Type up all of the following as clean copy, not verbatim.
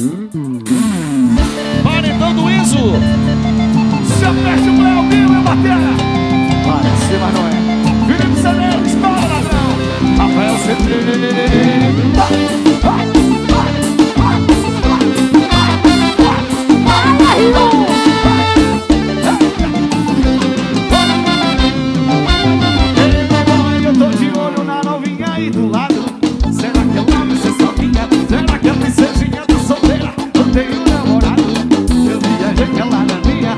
Paredão do Iso. Se aperte o Léo Vivo e bater. Parece, mas não é. Felipe Cedeiro, estoura, ladrão. Rafael Cedeiro. Eu tô de olho na novinha aí do lado. Será que ela vai ser sozinha? Será que a princesinha tá solteira? Eu tenho namorado. Eu viajei que ela é minha.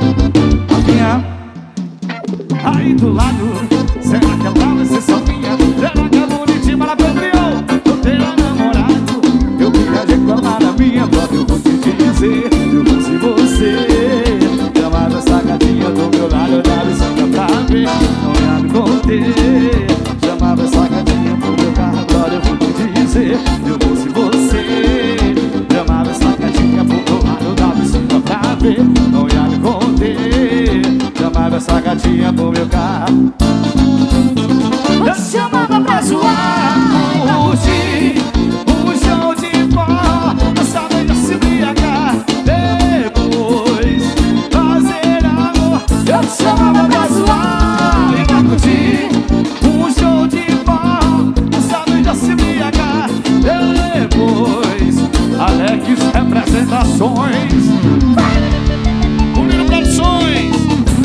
Aí do lado, será que ela vai ser sozinha? Será que a bonitinha maravilhou? Eu tenho namorado. Eu viajei com ela na minha. Brother, eu vou te dizer, eu vou se você chamava essa gatinha do meu lado. Eu dava em cima pra ver, não ia me conter. Chamava essa gatinha pro meu carro. Brother, eu vou te dizer, eu vou se você chamava essa gatinha pro meu lado. Eu dava em cima pra ver, não ia me conter. Chamava essa gatinha pro meu carro. Eu chamava pra zoar, curtir um show de forró, dançar e se embriagar, depois fazer amor. Eu chamava pra zoar e pra curtir um show de forró, dançar e se embriagar, depois Alex Representações. Uniram Produções.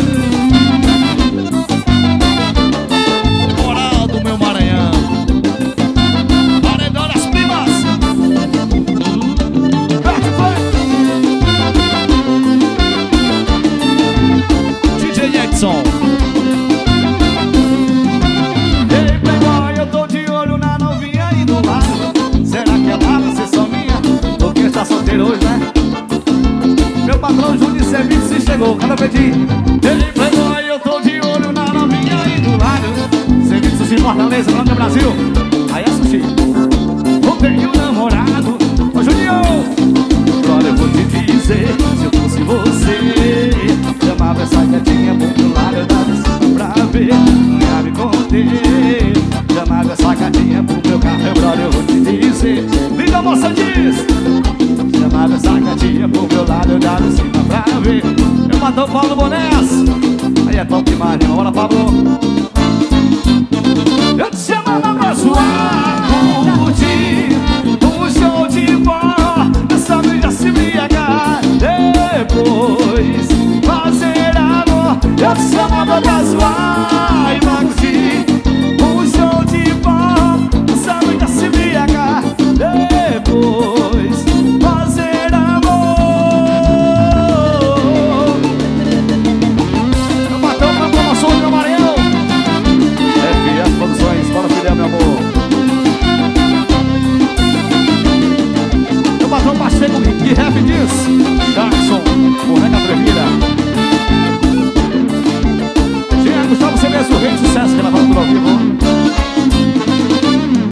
Moral do meu Maranhão. Paredão das primas. DJ Edson. Ei, playboy, eu tô de olho na novinha aí do lado. Será que ela vai ser só minha? Porque está solteiro hoje, né? Meu patrão Júnior Serviço chegou, cada pedinho. Ei, playboy, eu tô de olho na novinha aí do lado. Serviço de Fortaleza, Grande Brasil. Aí é sushi. Eu tenho namorado. Ô, Junior, agora eu vou te dizer, se eu fosse você, chamava essa gatinha pro meu lado. Eu dava em cima pra ver, não ia me conter. Chamava essa gatinha pro meu carro. Brother, eu vou te dizer, liga, moça, diz. Chamava essa gatinha pro meu lado. Eu dava em cima pra ver. Eu matou o Paulo Bonés. Aí é top demais, né? Bora, Pablo.